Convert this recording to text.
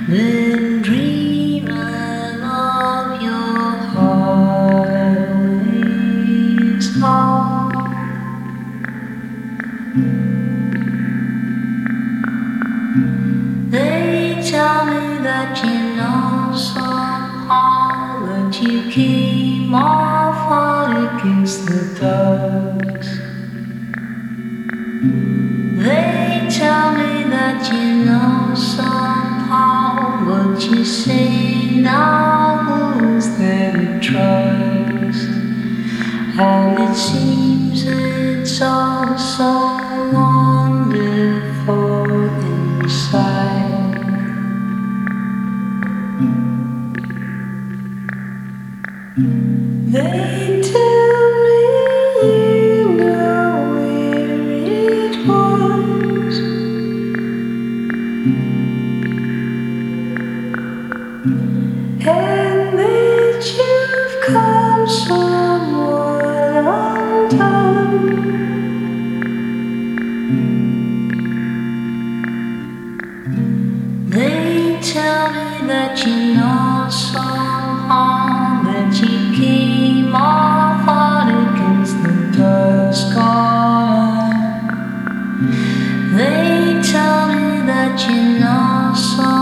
Then dreaming of your highways home. They tell me that you know somehow that you came off hard against the ducks. They tell me that you know somehow what you say now, who's there to trust? And it seems it's all so wonderful inside. They tell me you know where it was, and that you've come somewhat undone. They tell me that you know somehow that you came off hard against the dusk corner. They tell me that you know somehow